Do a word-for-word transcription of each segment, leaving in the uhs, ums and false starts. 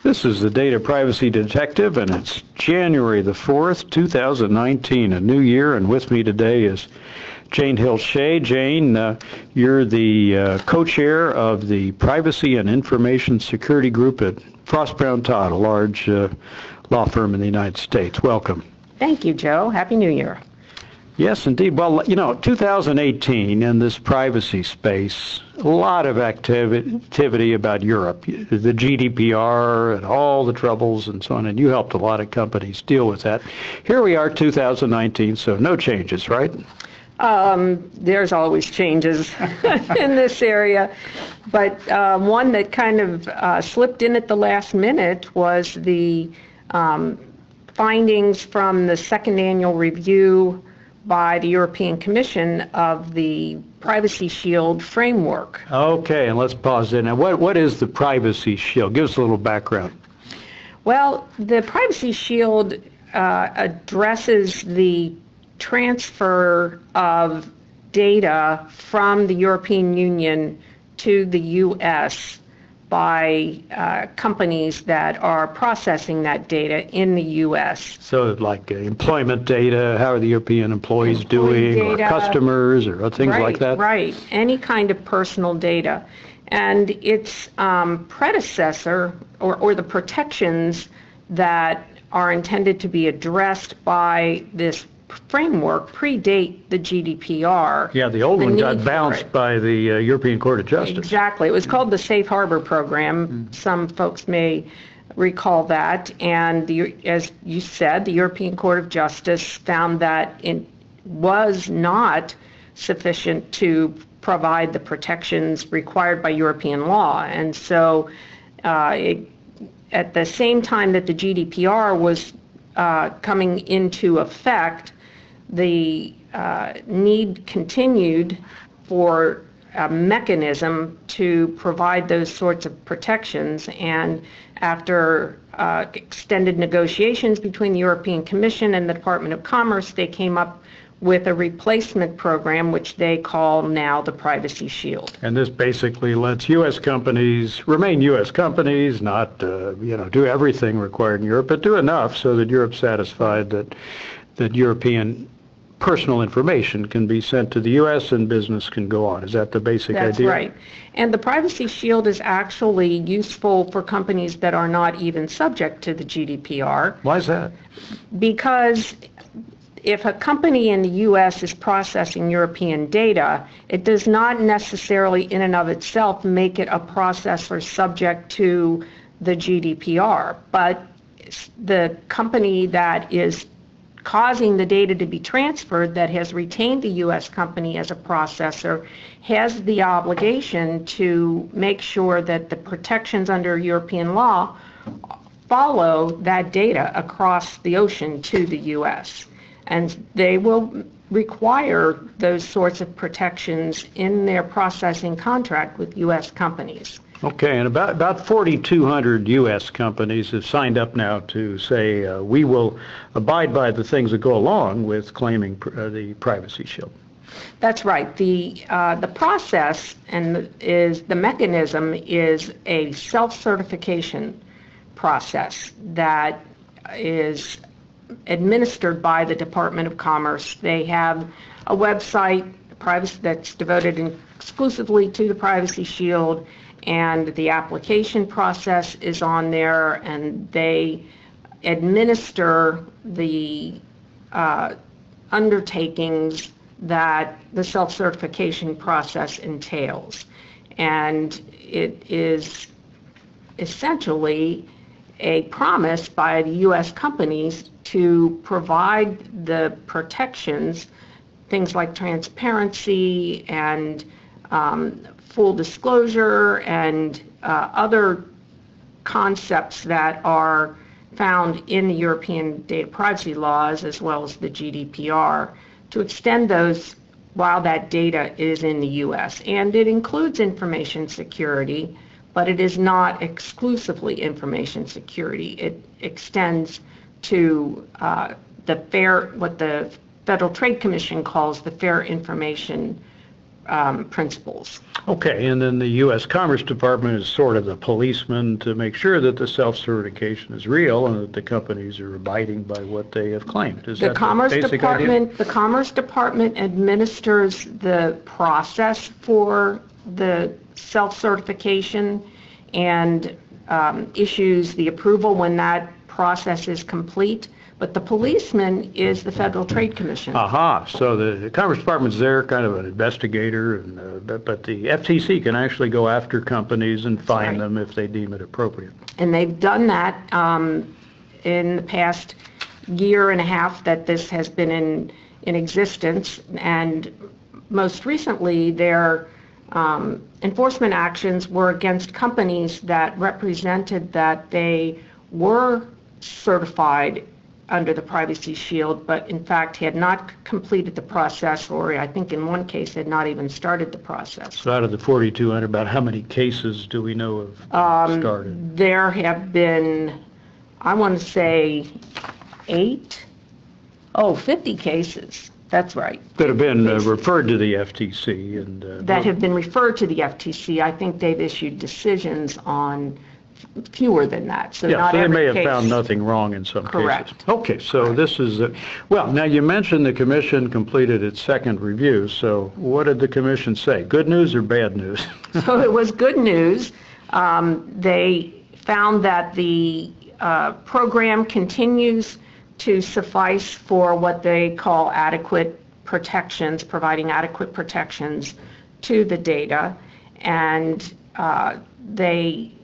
This is the Data Privacy Detective, and it's January the fourth, two thousand nineteen, a new year, and with me today is Jane Hill-Shea. Jane, uh, you're the uh, co-chair of the Privacy and Information Security Group at Frost Brown Todd, a large uh, law firm in the United States. Welcome. Thank you, Joe. Happy New Year. Yes, indeed. Well, you know, two thousand eighteen in this privacy space, a lot of activi- activity about Europe, the G D P R and all the troubles and so on, and you helped a lot of companies deal with that. Here we are, two thousand nineteen, so no changes, right? Um, there's always changes in this area, but uh, one that kind of uh, slipped in at the last minute was the um, findings from the second annual review by the European Commission of the Privacy Shield framework. Okay, and let's pause there. Now, what, what is the Privacy Shield? Give us a little background. Well, the Privacy Shield uh, addresses the transfer of data from the European Union to the U S by uh, companies that are processing that data in the U S. So like uh, employment data, how are the European employees Employee doing, data, or customers, or things right, like that? Right, any kind of personal data. And its um, predecessor, or, or the protections that are intended to be addressed by this framework predate the G D P R. Yeah, the old one got bounced by the uh, European Court of Justice. Exactly. It was called the Safe Harbor Program. Mm. Some folks may recall that. And the, as you said, the European Court of Justice found that it was not sufficient to provide the protections required by European law. And so uh, it, at the same time that the G D P R was uh, coming into effect, the uh, need continued for a mechanism to provide those sorts of protections. And after uh, extended negotiations between the European Commission and the Department of Commerce, they came up with a replacement program, which they call now the Privacy Shield. And this basically lets U S companies remain U S companies, not uh, you know do everything required in Europe, but do enough so that Europe's satisfied that that European personal information can be sent to the U S and business can go on. Is that the basic That's idea? That's right. And the Privacy Shield is actually useful for companies that are not even subject to the G D P R. Why is that? Because if a company in the U S is processing European data, it does not necessarily in and of itself make it a processor subject to the G D P R. But the company that is causing the data to be transferred, that has retained the U S company as a processor, has the obligation to make sure that the protections under European law follow that data across the ocean to the U S. And they will require those sorts of protections in their processing contract with U S companies. Okay, and about about forty-two hundred U S companies have signed up now to say uh, we will abide by the things that go along with claiming pr- uh, the Privacy Shield. That's right. The uh, the process and is the mechanism is a self-certification process that is administered by the Department of Commerce. They have a website privacy that's devoted exclusively to the Privacy Shield, and the application process is on there, and they administer the uh, undertakings that the self-certification process entails. And it is essentially a promise by the U S companies to provide the protections, things like transparency and um, full disclosure and uh, other concepts that are found in the European data privacy laws as well as the G D P R, to extend those while that data is in the U S. And it includes information security, but it is not exclusively information security. It extends to uh, the fair, what the Federal Trade Commission calls the Fair Information um, principles. Okay, and then the U S Commerce Department is sort of the policeman to make sure that the self-certification is real and that the companies are abiding by what they have claimed. Is The that Commerce the basic Department, idea? the Commerce Department administers the process for the self-certification and um, issues the approval when that process is complete. But the policeman is the Federal Trade Commission. Aha, so the, the Commerce Department's there, kind of an investigator, and uh, but, but the F T C can actually go after companies and fine right. them if they deem it appropriate. And they've done that um, in the past year and a half that this has been in, in existence. And most recently, their um, enforcement actions were against companies that represented that they were certified under the Privacy Shield, but in fact had not completed the process, or I think in one case had not even started the process. So out of the forty-two hundred, about how many cases do we know have Um, started? There have been, I want to say, eight, oh, fifty cases, that's right, That have been uh, referred to the F T C and... Uh, that have been referred to the F T C. I think they've issued decisions on fewer than that, so Yeah, not so they every may have case. found nothing wrong in some Correct. cases. Okay, so this is, uh, well, now you mentioned the commission completed its second review, so what did the commission say? Good news or bad news? So it was good news. Um, They found that the uh, program continues to suffice for what they call adequate protections, providing adequate protections to the data, and uh, they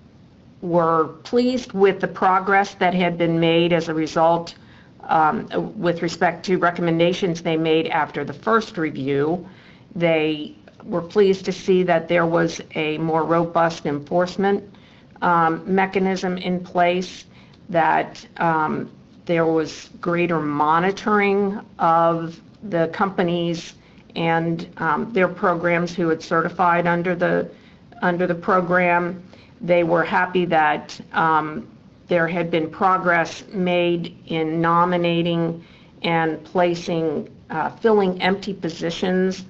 were pleased with the progress that had been made as a result um, with respect to recommendations they made after the first review. They were pleased to see that there was a more robust enforcement um, mechanism in place, that um, there was greater monitoring of the companies and um, their programs who had certified under the under the program. They were happy that um, there had been progress made in nominating and placing, uh, filling empty positions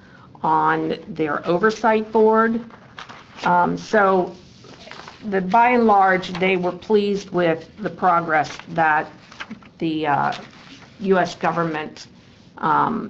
on their oversight board. Um, so, the, by and large, they were pleased with the progress that the uh, U S government um,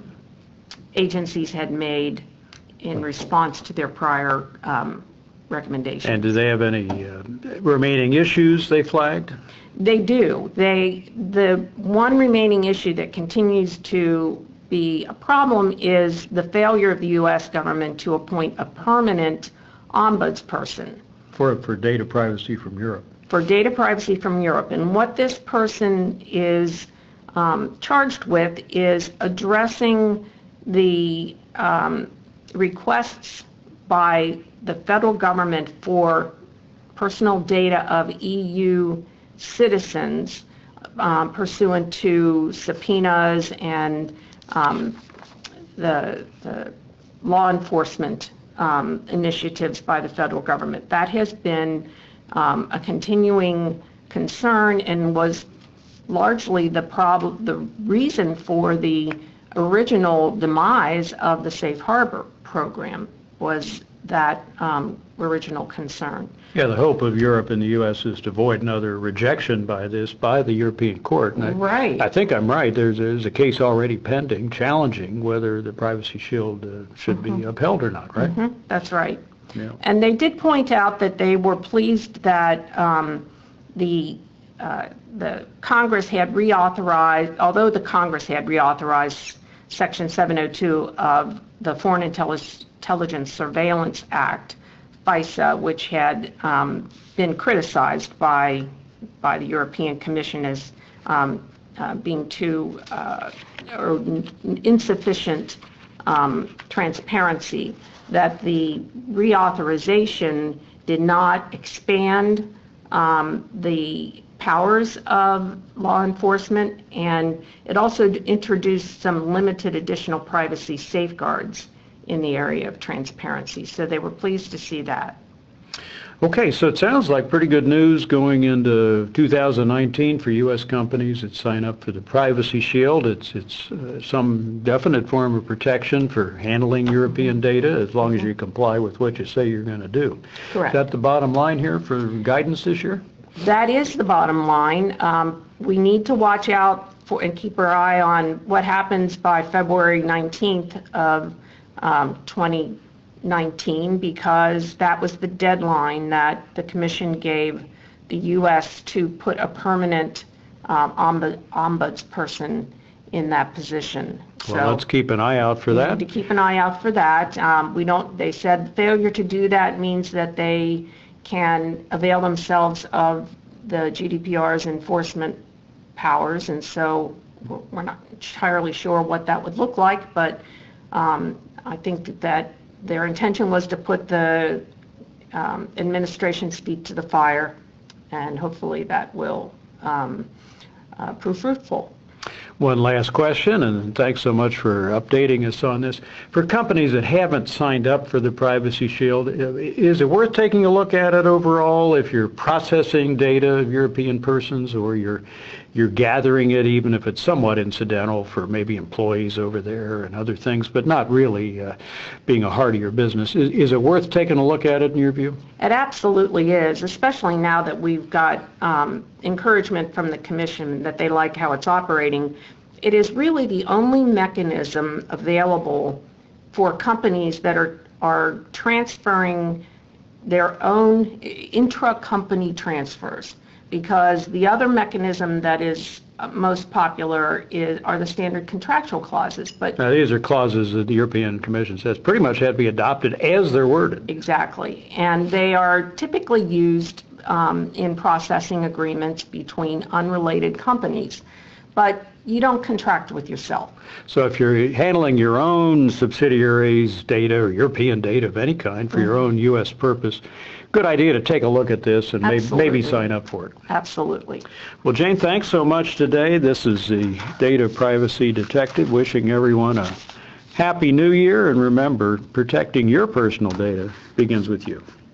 agencies had made in response to their prior um, recommendations. And do they have any uh, remaining issues they flagged? They do. They, the one remaining issue that continues to be a problem is the failure of the U S government to appoint a permanent ombudsperson For, for data privacy from Europe. for data privacy from Europe. And what this person is um, charged with is addressing the um, requests by the federal government for personal data of E U citizens um, pursuant to subpoenas and um, the, the law enforcement um, initiatives by the federal government. That has been um, a continuing concern and was largely the problem, the reason for the original demise of the Safe Harbor program was that um, original concern. Yeah, the hope of Europe and the U S is to avoid another rejection by this, by the European Court. And I, Right. I think I'm right. There's, there's a case already pending challenging whether the Privacy Shield uh, should be upheld or not, right? Mhm, that's right. Yeah. And they did point out that they were pleased that um, the uh, the Congress had reauthorized, although the Congress had reauthorized Section seven oh two of the Foreign Intelligence Surveillance Act, FISA, which had um, been criticized by by the European Commission as um, uh, being too uh, or insufficient um, transparency, that the reauthorization did not expand um, the powers of law enforcement, and it also introduced some limited additional privacy safeguards in the area of transparency. So they were pleased to see that. Okay, so it sounds like pretty good news going into two thousand nineteen for U S companies that sign up for the Privacy Shield. It's it's uh, some definite form of protection for handling European data as long as you comply with what you say you're going to do. Correct. Is that the bottom line here for guidance this year? That is the bottom line. Um, we need to watch out for and keep our eye on what happens by February nineteenth of um, twenty nineteen, because that was the deadline that the Commission gave the U S to put a permanent um, ombud, ombudsperson in that position. Well, so let's keep an eye out for we that. need to keep an eye out for that. Um, we don't. They said failure to do that means that they can avail themselves of the G D P R's enforcement powers, and so we're not entirely sure what that would look like, but um, I think that their intention was to put the um, administration's feet to the fire, and hopefully that will um, uh, prove fruitful. One last question, and thanks so much for updating us on this. For companies that haven't signed up for the Privacy Shield, is it worth taking a look at it overall if you're processing data of European persons, or you're you're gathering it, even if it's somewhat incidental for maybe employees over there and other things, but not really uh, being a heart of your business? Is, is it worth taking a look at it in your view? It absolutely is, especially now that we've got um, encouragement from the Commission that they like how it's operating. It is really the only mechanism available for companies that are, are transferring their own intra-company transfers, because the other mechanism that is most popular is, are the standard contractual clauses. But now, these are clauses that the European Commission says pretty much have to be adopted as they're worded. Exactly, and they are typically used um, in processing agreements between unrelated companies, but you don't contract with yourself. So if you're handling your own subsidiaries' data or European data of any kind for mm-hmm. your own U S purpose, good idea to take a look at this and maybe, maybe sign up for it. Absolutely. Well, Jane, thanks so much today. This is the Data Privacy Detective wishing everyone a happy new year, and remember, protecting your personal data begins with you.